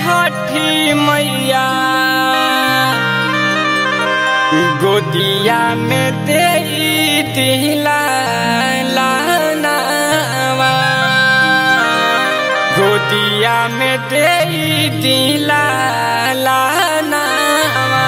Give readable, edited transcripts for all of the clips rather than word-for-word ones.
छठी मैया गोदिया में दे दिला लानावा, गोदिया में दे दिला लानावा।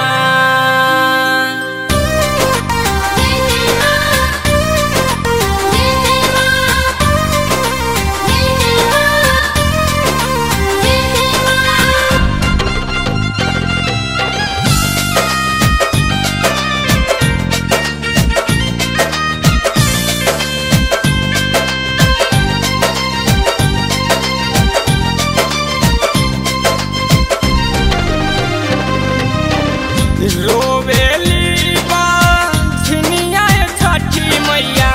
रोवेली बांझनिया छठी मैया,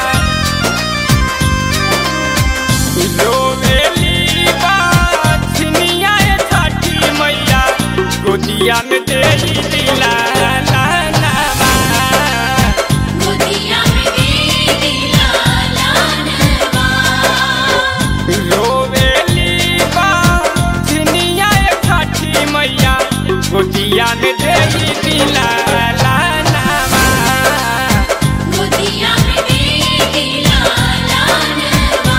रोवेली बांझनिया छठी मैया गोदिया में दे दिला लानावा, गोदिया में दे दिला लानावा। रोवेली बांझनिया छठी मैया गोदिया में दे दिला लानावा, गोदिया में दे दिला लानावा।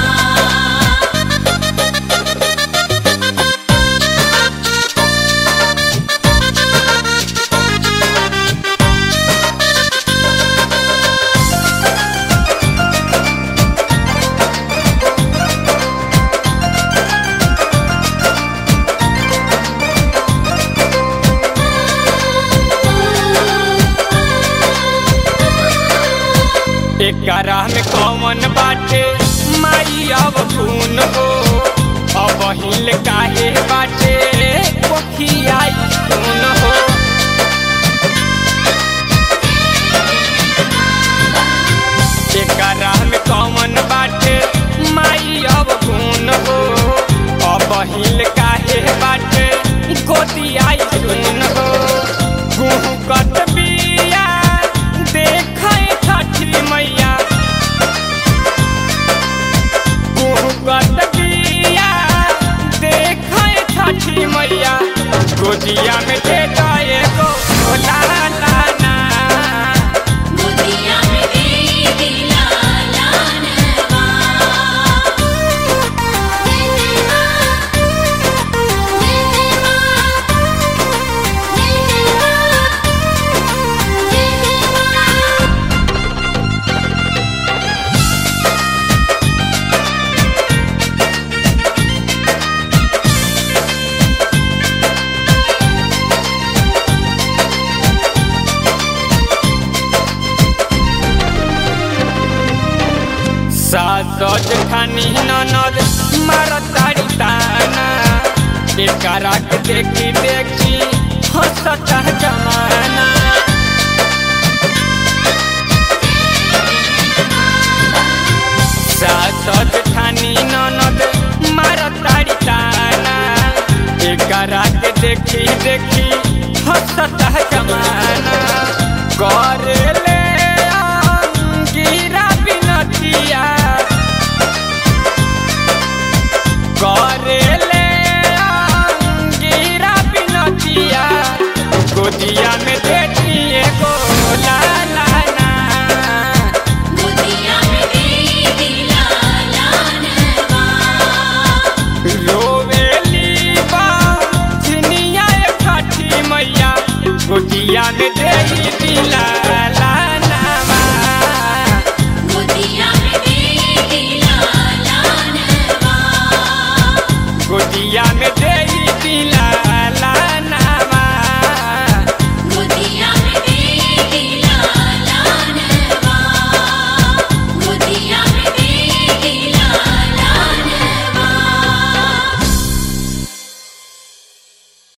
एकरा में कौन बाटे माई अब धुन हो, अब हिल काहे बाटे पोखियाई सुन हो। एकरा में कौन बाटे माई अब धुन हो, अब हिल काहे बाटे गोदियाई सुन हो। गुहू कट बिया देखे छठी मैया, गुहगत बिया देखे छठी मैया गोदिया में दे गए गो लाना, गोदिया में दे दिला लानावा। सास जेठानी ननद मारतारी ताना, एकरा के देखी देखी हंसता जमाना। सास जेठानी ननद मारतारी ताना, एकरा के देखी देखी हंसता